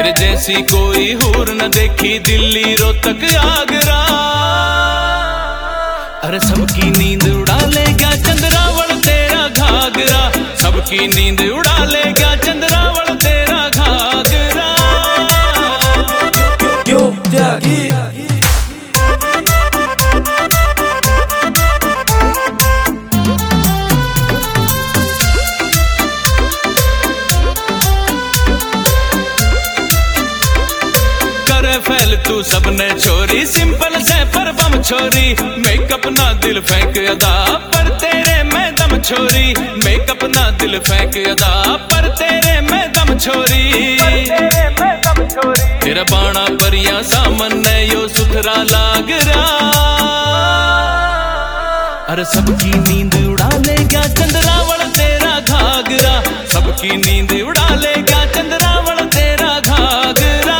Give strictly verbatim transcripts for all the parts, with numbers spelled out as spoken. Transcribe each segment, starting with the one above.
तेरे जैसी कोई हूर न देखी दिल्ली रोहतक आगरा। अरे सबकी नींद उड़ा लेगा चंद्रावल तेरा घाघरा, सबकी नींद उड़ा लेगा चंद्रावल तेरा घाघरा। क्यों त्यागी फैल तू सबने छोरी, सिंपल से पर बम छोरी। मेकअप ना दिल फेंक अदा पर तेरे मैं दम छोरी, मेकअप ना दिल फेंक अदा पर तेरे मैं दम छोरी। तेरा बाणा परिया सामने यो सुथरा लाग रहा। अरे सबकी नींद उड़ा लेगा चंद्रावल तेरा घाघरा, सबकी नींद उड़ा लेगा चंद्रावल तेरा घाघरा।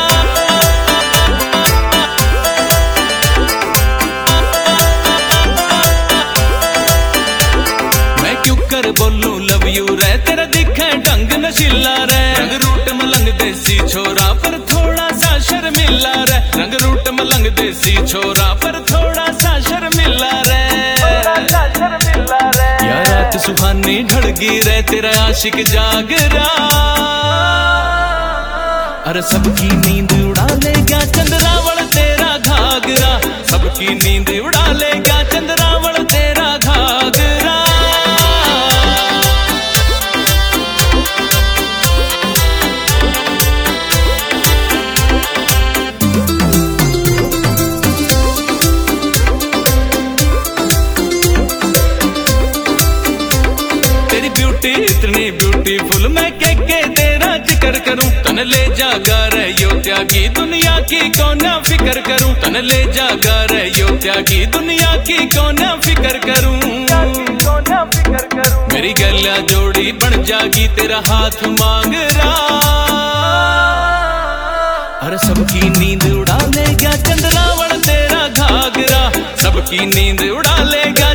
कर बोलू लव यू रे, तेरा दिखे ढंग नशीला रे। रंग रूट मलंग देसी छोरा पर थोड़ा सा शर्मिला रे, रंग रूट मलंग देसी छोरा पर थोड़ा सा शर्मिला रे। यार रात सुहानी ढलगी रे, तेरा आशिक जागरा। अरे सबकी नींद उड़ा लेगा चंद्रावल तेरा घाघरा, सबकी नींद उड़ा लेगा चंद्रावल तेरा घाघरा। इतनी ब्यूटीफुल मैं के के तेरा जिक्र करूं। तन ले जागा रे यो त्यागी दुनिया की कौन फिक्र करूं, तन ले जागा रे यो त्यागी दुनिया की कौन फिक्र करूं। मेरी गलिया जोड़ी बन जागी तेरा हाथ मांग रहा। अरे सबकी नींद उड़ा लेगा चंद्रावल तेरा घाघरा, सबकी नींद उड़ा लेगा